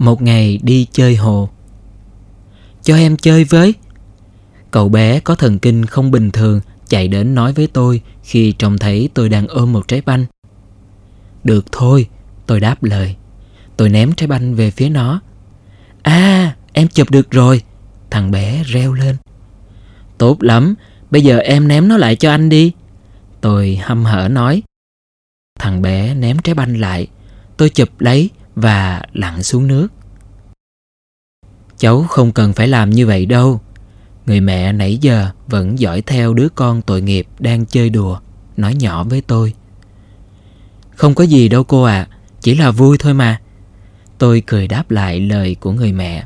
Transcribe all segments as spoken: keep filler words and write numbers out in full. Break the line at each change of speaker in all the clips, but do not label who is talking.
Một ngày đi chơi hồ. Cho em chơi với. Cậu bé có thần kinh không bình thường chạy đến nói với tôi khi trông thấy tôi đang ôm một trái banh. Được thôi, tôi đáp lời. Tôi ném trái banh về phía nó. À, em chụp được rồi, thằng bé reo lên. Tốt lắm, bây giờ em ném nó lại cho anh đi, tôi hăm hở nói. Thằng bé ném trái banh lại. Tôi chụp lấy và lặn xuống nước. Cháu không cần phải làm như vậy đâu. Người mẹ nãy giờ vẫn dõi theo đứa con tội nghiệp đang chơi đùa, nói nhỏ với tôi. Không có gì đâu cô ạ, à, chỉ là vui thôi mà. Tôi cười đáp lại lời của người mẹ.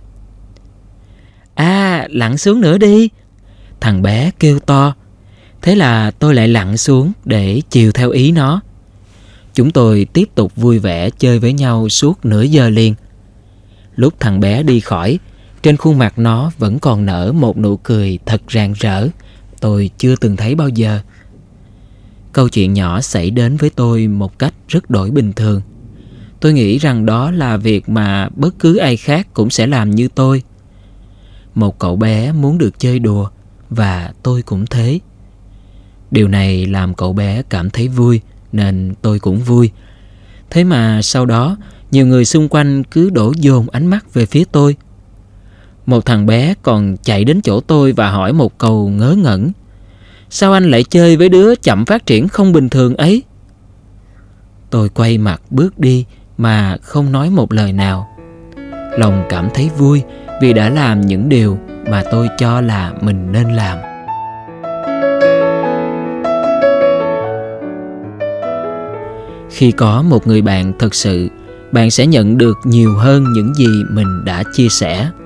À, lặn xuống nữa đi, thằng bé kêu to. Thế là tôi lại lặn xuống để chiều theo ý nó. Chúng tôi tiếp tục vui vẻ chơi với nhau suốt nửa giờ liền. Lúc thằng bé đi khỏi, trên khuôn mặt nó vẫn còn nở một nụ cười thật rạng rỡ tôi chưa từng thấy bao giờ. Câu chuyện nhỏ xảy đến với tôi một cách rất đổi bình thường. Tôi nghĩ rằng đó là việc mà bất cứ ai khác cũng sẽ làm như tôi. Một cậu bé muốn được chơi đùa, và tôi cũng thế. Điều này làm cậu bé cảm thấy vui, nên tôi cũng vui. Thế mà sau đó, nhiều người xung quanh cứ đổ dồn ánh mắt về phía tôi. Một thằng bé còn chạy đến chỗ tôi và hỏi một câu ngớ ngẩn. Sao anh lại chơi với đứa chậm phát triển không bình thường ấy? Tôi quay mặt bước đi mà không nói một lời nào. Lòng cảm thấy vui vì đã làm những điều mà tôi cho là mình nên làm. Khi có một người bạn thật sự, bạn sẽ nhận được nhiều hơn những gì mình đã chia sẻ.